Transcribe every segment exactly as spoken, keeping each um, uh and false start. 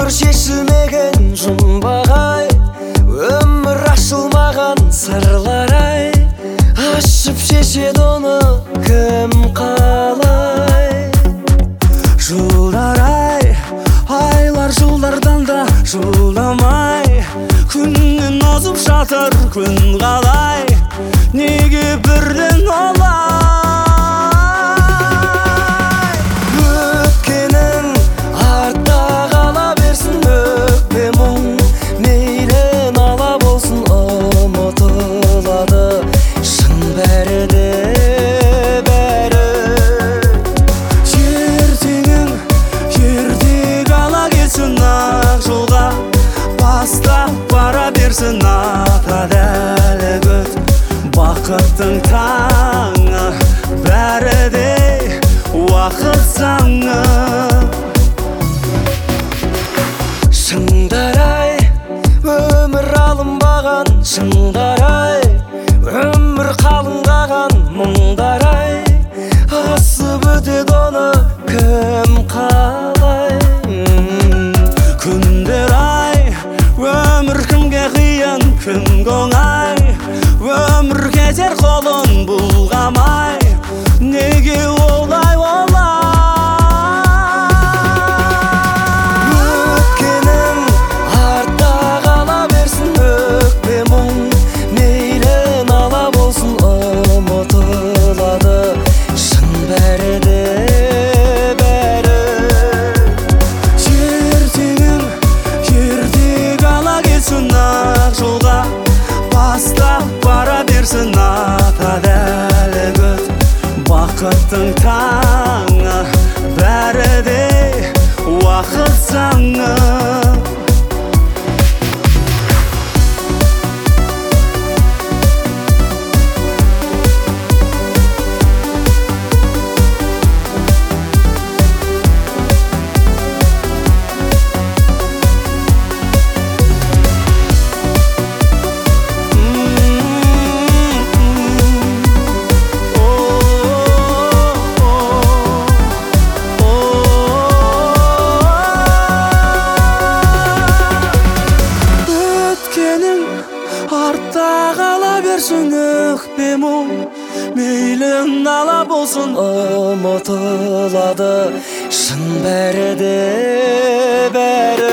Өмір шешілмеген жұмбақ-ай, өмір ашылмаған сырлар-ай, ашып шешеді оны кім қалай. Жылдар-ай, айлар жылдардан да жылдамай, күннен озып жатыр күн қалай, неге бірден олай? Өткенің артта қала берсін, өкпе мұң мейлі нала болсын, ұмытылады шын бәрі де бәрі. Ертеңің ертек ала кетсін, ақ жолға бастап бара берсін, атады әлі күт бақыттың таңы, бәрі де уақыт заңы. Шыңдар-ай, өмір алынбаған шыңдар-ай, өмір қалыңдаған мұңдар-ай, асып өтеді оны кім қалай? Күндер-ай, өмір кімге қиын, кімге оңай, өмір кетер қолын бұлғамай, неге олай олай? Өткенің артта қала берсін, өкпе мұң мейлі нала болсын, ұмытылады шын бәрі де бәрі. Ертеңің ертек ала кетсін, ақ жолға бастап бара берсін, атады әлі күт бақыттың таңы, бәрі де уақыт заңы. Артта қала берсін, өкпе мұң мейлі нала болсын, ұмытылады шын бәрі де бәрі.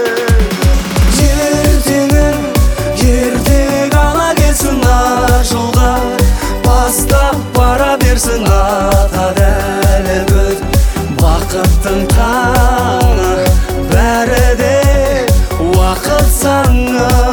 Ертеңің ертек ала кетсін, ақ жолға бастап бара берсін, атады әлі күт бақыттың таңы, бәрі де уақыт заңы.